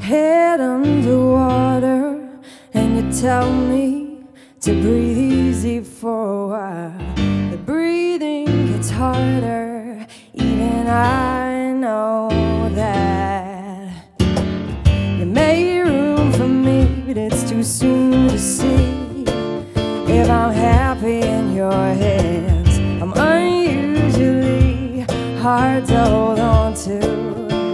head underwater, and you tell me to breathe easy for a while. The breathing gets harder, even I know that. You made room for me, but it's too soon to see if I'm happy in your hands. I'm unusually hard to hold on to.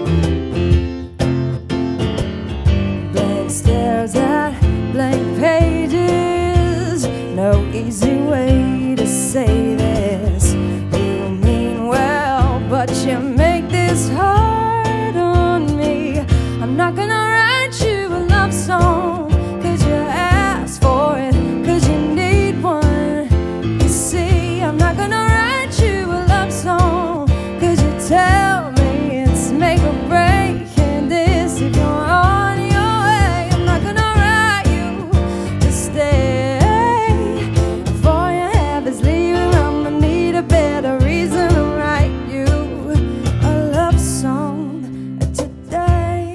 Blank stares at blank pages, no easy way to say this. You mean well, but you make this hard on me. I'm not gonna write you a love song, 'cause you asked for it, 'cause you need one. You see, I'm not gonna write you a love song, 'cause you tell me it's make or break, and this if you're on your way. I'm not gonna write you to stay. If all you have is leaving, I'ma need a better reason to write you a love song today.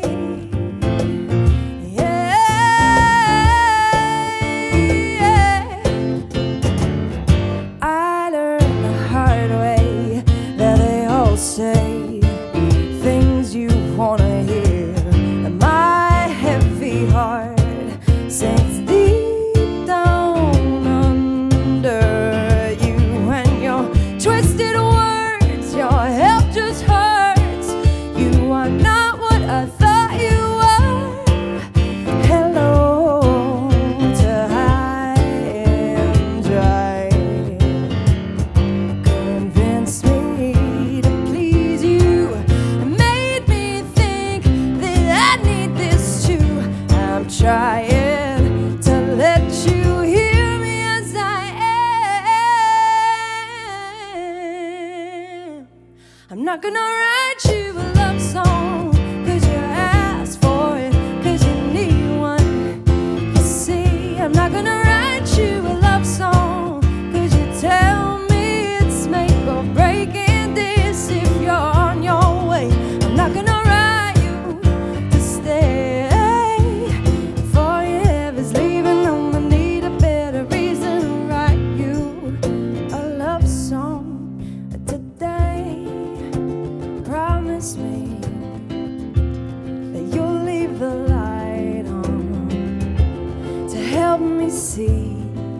Yeah. I learned the hard way that they all say things you wanna hear, and my heavy heart sinks deep down under you, and your twisted words, your help just hurts. You are not what I thought you were. Hello to high and dry. Convinced me to please you, and made me think that I need this too. I'm trying to let you hear me as I am. I'm not gonna write you a love song, 'cause you asked for it, 'cause you need one. You see, I'm not gonna write you a love song, 'cause you tell me it's make or break, and this if you're on your way. I'm not gonna write you to stay. If all you have is leaving, I'ma need a better reason to write you a love song today. Promise me that you'll leave the light on to help me see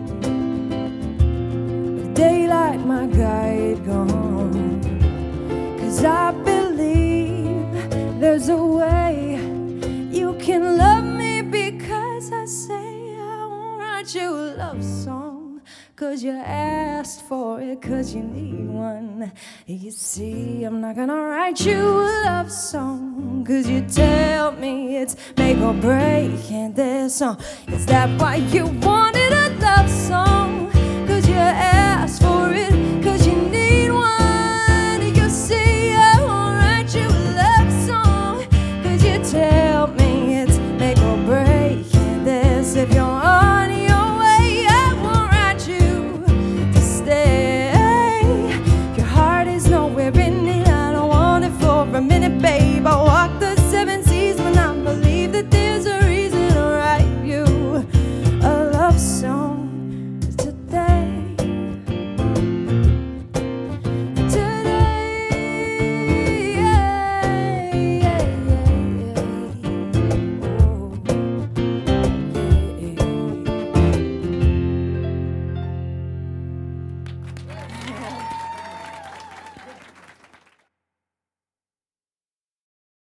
with daylight my guide gone. 'Cause I believe there's a way you can love me, because I say I won't write you a love song, 'cause you asked for it, 'cause you need one. You see, I'm not gonna write you a love song, 'cause you tell me it's make or break, and this song, is that why you want it?